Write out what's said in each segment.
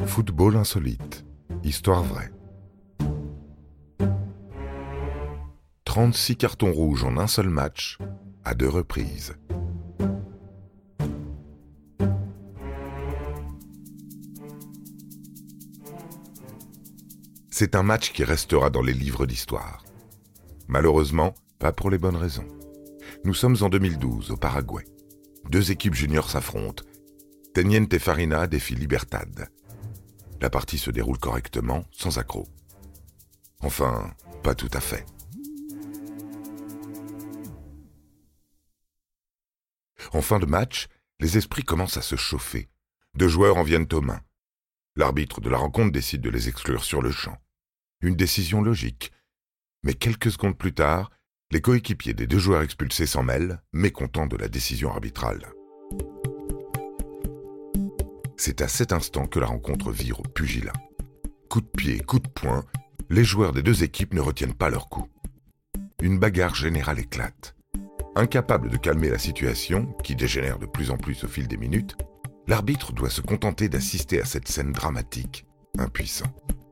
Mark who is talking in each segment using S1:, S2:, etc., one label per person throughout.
S1: Football insolite. Histoire vraie. 36 cartons rouges en un seul match, à 2 reprises. C'est un match qui restera dans les livres d'histoire. Malheureusement, pas pour les bonnes raisons. Nous sommes en 2012, au Paraguay. 2 équipes juniors s'affrontent. Teniente Farina défie Libertad. La partie se déroule correctement, sans accroc. Enfin, pas tout à fait. En fin de match, les esprits commencent à se chauffer. 2 joueurs en viennent aux mains. L'arbitre de la rencontre décide de les exclure sur le champ. Une décision logique. Mais quelques secondes plus tard, les coéquipiers des 2 joueurs expulsés s'en mêlent, mécontents de la décision arbitrale. C'est à cet instant que la rencontre vire au pugilat. Coups de pied, coups de poing, les joueurs des 2 équipes ne retiennent pas leur coup. Une bagarre générale éclate. Incapable de calmer la situation, qui dégénère de plus en plus au fil des minutes, l'arbitre doit se contenter d'assister à cette scène dramatique, impuissant.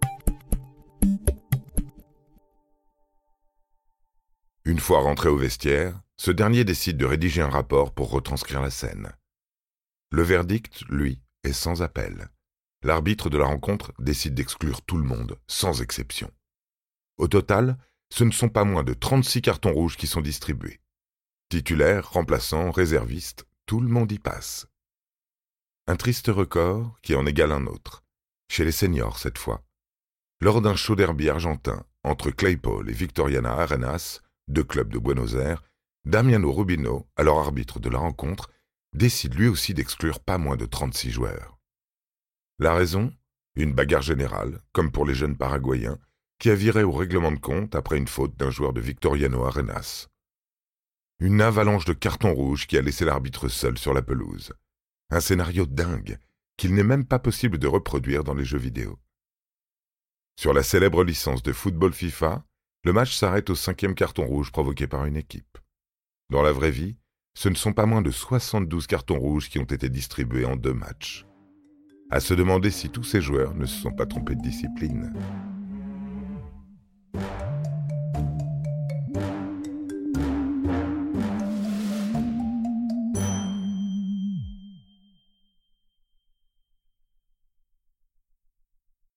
S1: Une fois rentré au vestiaire, ce dernier décide de rédiger un rapport pour retranscrire la scène. Le verdict, lui, est sans appel. L'arbitre de la rencontre décide d'exclure tout le monde, sans exception. Au total, ce ne sont pas moins de 36 cartons rouges qui sont distribués. Titulaires, remplaçants, réservistes, tout le monde y passe. Un triste record qui en égale un autre, chez les seniors cette fois. Lors d'un show derby argentin entre Claypole et Victoriana Arenas, 2 clubs de Buenos Aires, Damiano Rubino, alors arbitre de la rencontre, décide lui aussi d'exclure pas moins de 36 joueurs. La raison ? Une bagarre générale, comme pour les jeunes Paraguayens, qui a viré au règlement de compte après une faute d'un joueur de Victoriano Arenas. Une avalanche de cartons rouges qui a laissé l'arbitre seul sur la pelouse. Un scénario dingue, qu'il n'est même pas possible de reproduire dans les jeux vidéo. Sur la célèbre licence de football FIFA, le match s'arrête au 5e carton rouge provoqué par une équipe. Dans la vraie vie, ce ne sont pas moins de 72 cartons rouges qui ont été distribués en 2 matchs. À se demander si tous ces joueurs ne se sont pas trompés de discipline.